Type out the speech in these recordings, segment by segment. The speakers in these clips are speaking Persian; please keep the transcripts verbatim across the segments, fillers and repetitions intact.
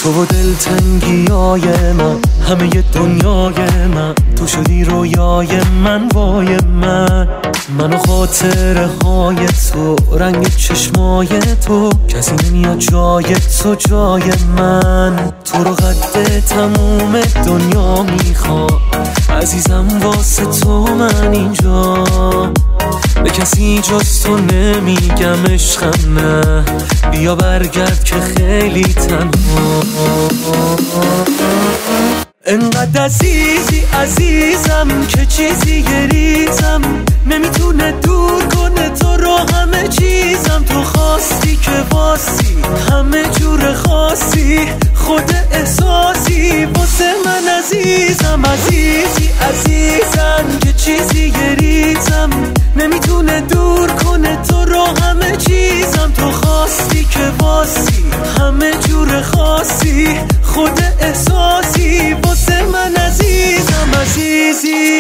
تو و دلتنگیای من، همه دنیای من، تو شدی رویای من، وای من. من و خاطره های تو، رنگ چشمای تو، کسی نمیاد جای تو جای من. تو رو قد تموم دنیا میخوام عزیزم، واسه تو من اینجا. به کسی جز تو نمیگم عشقم نه، بیا برگرد که خیلی تنها. انقدر عزیزی عزیزم که چیزی گریزم نمیتونه دور کنه تو رو، همه چیزم. تو خواستی که باسی همه جور خاصی، خود احساسی واسه من عزیزم. عزیزی عزیزم که چیزی گریزم نمیتونه دور کنه تو رو، همه چیزم. تو خواستی که باسی همه جور خاصی، خود احساسی واسه من عزیزم. عزیزی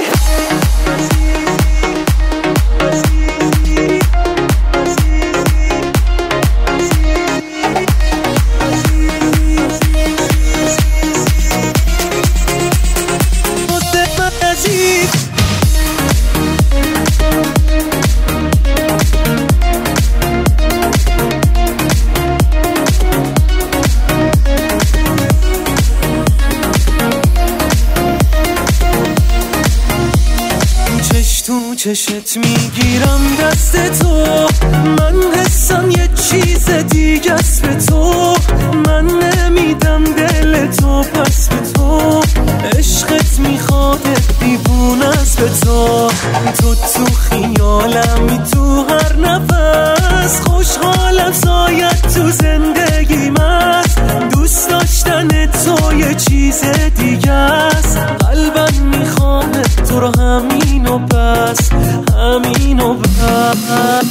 چشت میگیرم دست تو، من حسم یه چیز دیگه است به تو. من نمیدم دل تو پس به تو، عشقت میخواد دیوونه است به تو. تو تو خیالمی تو هر نفس، خوشحالم سایت تو زندگیم است. دوست داشتن تو یه چیز دیگه است، قلبم میخواد تو رو همین و بس، همین و بس.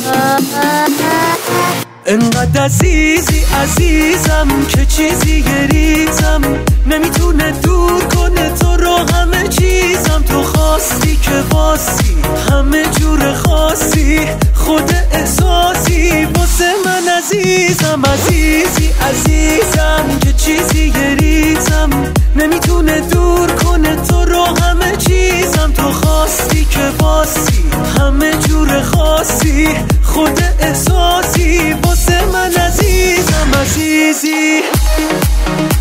انقدر عزیزی عزیزم که چیزی گریزم نمیتونه دور کنه تو رو، همه چیزم. تو خواستی که باسی همه جور خاصی، خود احساسی واسه من عزیزم. عزیزی عزیزم که چیزی گریزم نمیتونه دور کنه تو رو، همه چیزم. تو خواستی که باسی همه جور خاصی، خود احساسی واسه من عزیزم. عزیزی